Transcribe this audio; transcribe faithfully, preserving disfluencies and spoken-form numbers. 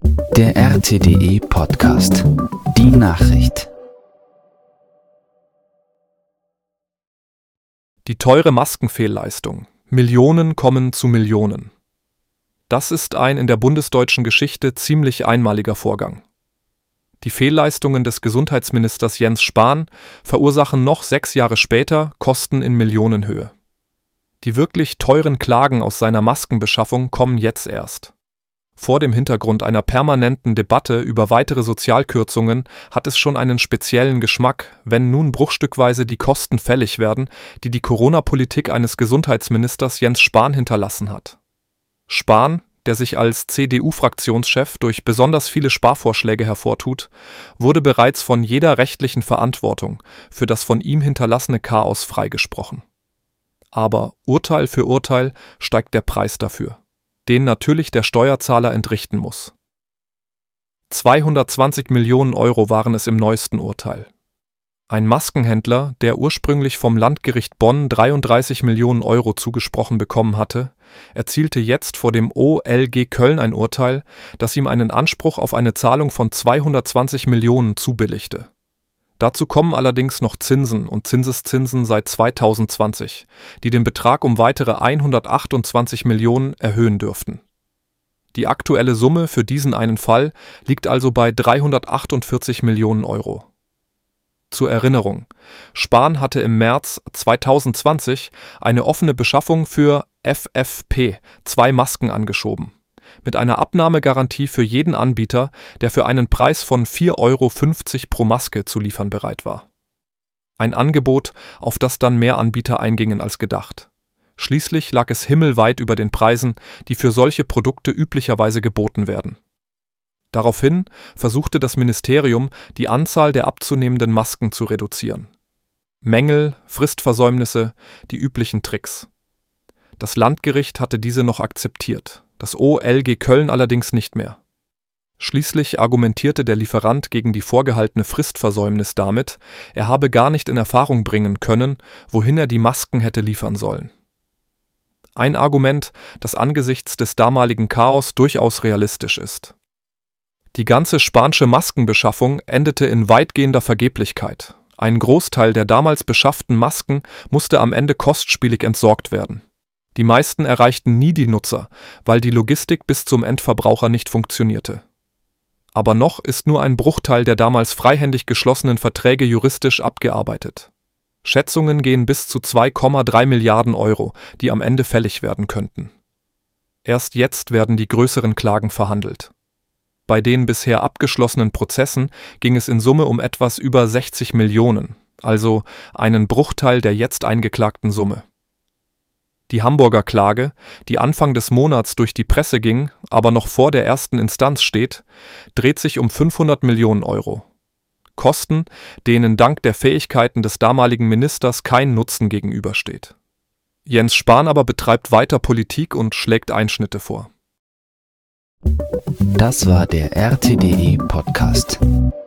Der R T D E Podcast. Die Nachricht. Die teure Maskenfehlleistung. Millionen kommen zu Millionen. Das ist ein in der bundesdeutschen Geschichte ziemlich einmaliger Vorgang. Die Fehlleistungen des Gesundheitsministers Jens Spahn verursachen noch sechs Jahre später Kosten in Millionenhöhe. Die wirklich teuren Klagen aus seiner Maskenbeschaffung kommen jetzt erst. Vor dem Hintergrund einer permanenten Debatte über weitere Sozialkürzungen hat es schon einen speziellen Geschmack, wenn nun bruchstückweise die Kosten fällig werden, die die Corona-Politik eines Gesundheitsministers Jens Spahn hinterlassen hat. Spahn, der sich als C D U-Fraktionschef durch besonders viele Sparvorschläge hervortut, wurde bereits von jeder rechtlichen Verantwortung für das von ihm hinterlassene Chaos freigesprochen. Aber Urteil für Urteil steigt der Preis dafür, den natürlich der Steuerzahler entrichten muss. zweihundertzwanzig Millionen Euro waren es im neuesten Urteil. Ein Maskenhändler, der ursprünglich vom Landgericht Bonn dreiunddreißig Millionen Euro zugesprochen bekommen hatte, erzielte jetzt vor dem O L G Köln ein Urteil, das ihm einen Anspruch auf eine Zahlung von zweihundertzwanzig Millionen zubilligte. Dazu kommen allerdings noch Zinsen und Zinseszinsen seit zweitausendzwanzig, die den Betrag um weitere hundertachtundzwanzig Millionen erhöhen dürften. Die aktuelle Summe für diesen einen Fall liegt also bei dreihundertachtundvierzig Millionen Euro. Zur Erinnerung: Spahn hatte im März zweitausendzwanzig eine offene Beschaffung für F F P zwei Masken angeschoben, mit einer Abnahmegarantie für jeden Anbieter, der für einen Preis von vier Euro fünfzig pro Maske zu liefern bereit war. Ein Angebot, auf das dann mehr Anbieter eingingen als gedacht. Schließlich lag es himmelweit über den Preisen, die für solche Produkte üblicherweise geboten werden. Daraufhin versuchte das Ministerium, die Anzahl der abzunehmenden Masken zu reduzieren. Mängel, Fristversäumnisse, die üblichen Tricks. Das Landgericht hatte diese noch akzeptiert, das O L G Köln allerdings nicht mehr. Schließlich argumentierte der Lieferant gegen die vorgehaltene Fristversäumnis damit, er habe gar nicht in Erfahrung bringen können, wohin er die Masken hätte liefern sollen. Ein Argument, das angesichts des damaligen Chaos durchaus realistisch ist. Die ganze Spahnsche Maskenbeschaffung endete in weitgehender Vergeblichkeit. Ein Großteil der damals beschafften Masken musste am Ende kostspielig entsorgt werden. Die meisten erreichten nie die Nutzer, weil die Logistik bis zum Endverbraucher nicht funktionierte. Aber noch ist nur ein Bruchteil der damals freihändig geschlossenen Verträge juristisch abgearbeitet. Schätzungen gehen bis zu zwei Komma drei Milliarden Euro, die am Ende fällig werden könnten. Erst jetzt werden die größeren Klagen verhandelt. Bei den bisher abgeschlossenen Prozessen ging es in Summe um etwas über sechzig Millionen, also einen Bruchteil der jetzt eingeklagten Summe. Die Hamburger Klage, die Anfang des Monats durch die Presse ging, aber noch vor der ersten Instanz steht, dreht sich um fünfhundert Millionen Euro. Kosten, denen dank der Fähigkeiten des damaligen Ministers kein Nutzen gegenübersteht. Jens Spahn aber betreibt weiter Politik und schlägt Einschnitte vor. Das war der R T D E Podcast.